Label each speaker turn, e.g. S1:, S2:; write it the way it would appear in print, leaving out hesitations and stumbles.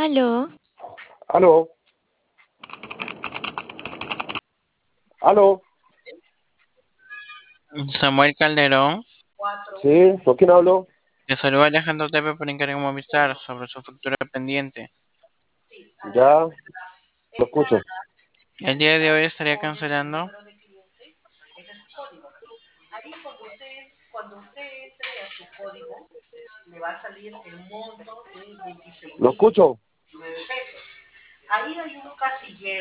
S1: Aló,
S2: Aló, aló,
S3: Samuel Calderón,
S2: sí, ¿con quién hablo?
S3: le saluda Alejandro Tepe por Encargo Movistar sobre su factura pendiente.
S2: Ya, lo escucho.
S3: El día de hoy estaría cancelando.
S2: Lo escucho.